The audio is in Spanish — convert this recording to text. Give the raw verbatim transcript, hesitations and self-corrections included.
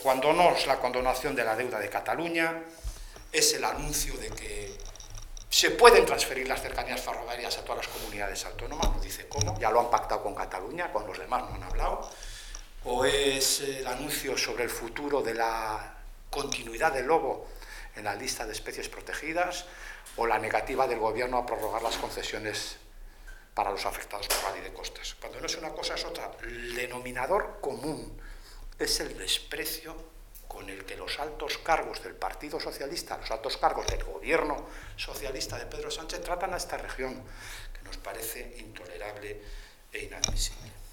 cuando no es la condonación de la deuda de Cataluña, es el anuncio de que se pueden transferir las cercanías ferroviarias a todas las comunidades autónomas, no dice cómo, ya lo han pactado con Cataluña, con los demás no han hablado, o es el anuncio sobre el futuro de la continuidad del lobo en la lista de especies protegidas, o la negativa del gobierno a prorrogar las concesiones para los afectados por la ley de costas. Cuando no es una cosa es otra. El denominador común es el desprecio con el que los altos cargos del Partido Socialista, los altos cargos del gobierno socialista de Pedro Sánchez tratan a esta región, que nos parece intolerable e inadmisible.